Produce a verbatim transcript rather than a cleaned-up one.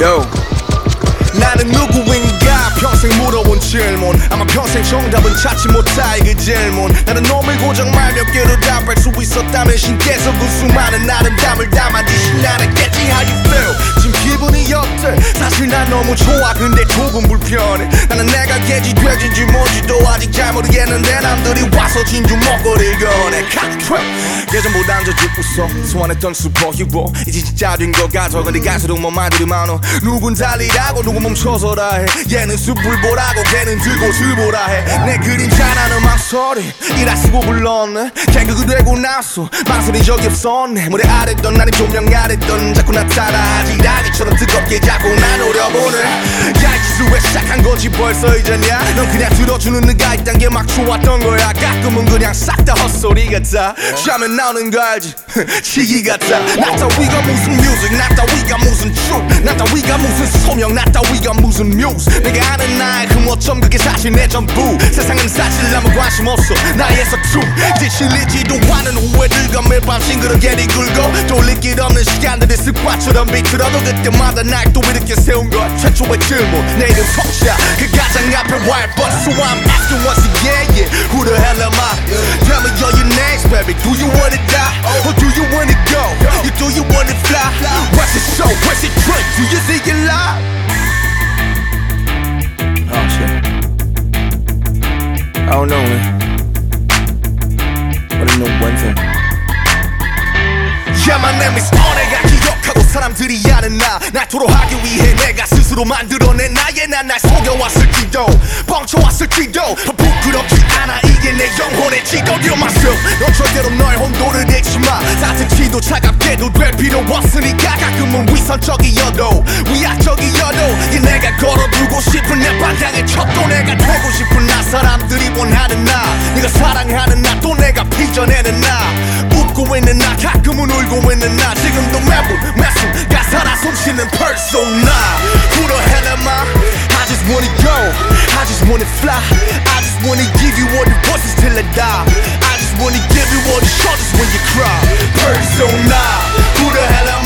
Yo. 나는 누구인가 평생 물어온 질문 아마 평생 정답은 찾지 못할 그 질문 나는 놈을 고정 말 몇 개로 답할 수 있었다면 신께서 그 수많은 아름다움을 담아지 신나는겠지 how you feel 지금 기분이 어때 사실 난 너무 좋아 근데 조금 불편해 나는 내가 개지 돼지인지 뭔지도 아직 잘 모르겠는데 남들이 와서 진주 먹거리를 꺼내 예전보단 더 웃어 소환했던 슈퍼히로 이제 진짜 된 것 같아 근데 갈수록 뭐 말들이 많어 누군 달리라고 누군 멈춰서라 해 얘는 숲을 보라고 걔는 들곳을 보라 해 내 그림자라는 망설이 이라 쓰고 불렀네 개그가 되고 나서 망설인 적이 없었네 모래 아랬던 나는 조명 아랬던 자꾸 나타나 아지라기처럼 뜨겁게 자꾸 난 노려보네 야 이 짓을 왜 시작한 건지 벌써 잊었냐 넌 그냥 들어주는 네가 있단 게 막 좋았던 거야 가끔은 그냥 싹 다 헛소리 같아 샤면 나오는 거 알지 시기 같아 나 따위가 무슨 뮤직 나 따위가 무슨 춤 나 따위가 무슨 소명 나 따위가 무슨 뮤즈 내가 아는 나의 흠어점 그게 사실 내 전부 세상은 사실 아무 관심 없어 나의 서춤 지실리지도 않은 후회들과 매일 밤 싱그럽게 뒤굴고 돌릴 길 없는 시간들이 습관처럼 비틀어도 그때마다 날 또 이렇게 세운 것 최초의 질문 내 이름 석자 그 가장 앞에 wild but so I'm asking once again yeah who the hell am I tell me all your names baby do you wanna die or do you wanna go you do you wanna fly what's it show what's it drink do you see it live oh shit I don't know man but I know one thing yeah my name is on 내가 기억하고 사람들이 아는 나 날 토로하기 위해 내가 스스로 만들어낸 나의 난 날 속여왔을지도 뻥쳐왔을지도 부끄럽지 않아 이게 내 영혼의 지도 You're myself 넌 절대로 너의 혼돈을 잃지마 따뜻히도 차갑게도 될 필요 없으니까 가끔은 위선적이어도 위약적이어도 이 내가 걸어두고 싶은 내 방향의 척도 내가 되고 싶은 나 사람들이 원하는 나 네가 사랑하는 나 또 내가 빚어내는 나 웃고 있는 나 가끔은 울고 있는 나 지금도 매분 매순 가사라 숨쉬는 persona Who the hell am I? I just wanna go I just wanna fly I just wanna give you all the voices till I die I just wanna give you all the shoulders when you cry Persona Who the hell am I?